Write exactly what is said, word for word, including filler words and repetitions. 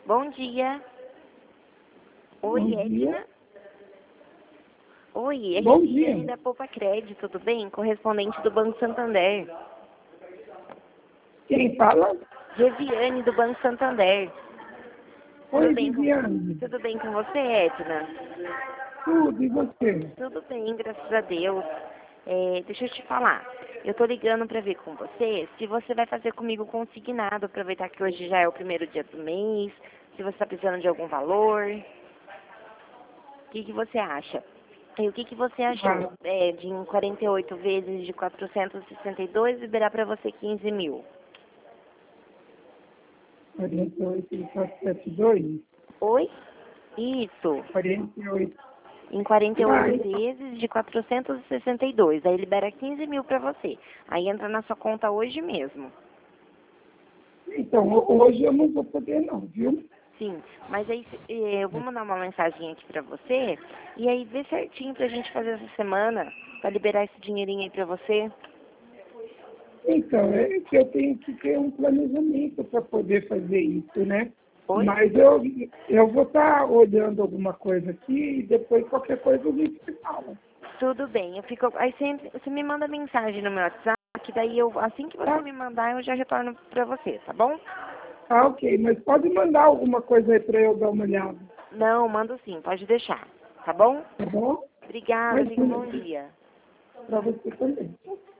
Bom dia. Oi, Bom Edna. dia. Oi, é Bom Regiane dia. da Poupa Crédito, tudo bem? Correspondente do Banco Santander. Quem fala? Regiane do Banco Santander. Tudo Oi, bem com, Viviane. tudo bem com você, Edna? Tudo, e você? Tudo bem, graças a Deus. É, deixa eu te falar. Eu tô ligando pra ver com você se você vai fazer comigo consignado, aproveitar que hoje já é o primeiro dia do mês, se você tá precisando de algum valor. O que, que você acha? E o que, que você achou Ah, é, de em quarenta e oito vezes de quatrocentos e sessenta e dois liberar pra você quinze mil? quarenta e oito, quatrocentos e setenta e dois? Oi? Isso. quarenta e oito. Em quarenta e Ah, oito vezes de quatrocentos e sessenta e dois. Aí libera quinze mil pra você. Aí entra na sua conta hoje mesmo. então, ho- hoje eu não vou poder não, viu? Sim, mas aí eh, eu vou mandar uma mensagem aqui pra você e aí vê certinho pra gente fazer essa semana, pra liberar esse dinheirinho aí pra você. Então, é que eu tenho que ter um planejamento para poder fazer isso, né? Oi? Mas eu, eu vou estar olhando alguma coisa aqui e depois qualquer coisa a gente se fala. Tudo bem, eu fico. Aí sempre você me manda mensagem no meu WhatsApp, que daí eu, assim que você Tá? me mandar, eu já retorno pra você, tá bom? Ah, ok. Mas pode mandar alguma coisa aí para eu dar uma olhada, Não, mando sim, pode deixar, tá bom? tá bom? Obrigada, Mas tenha um bom dia. para você também.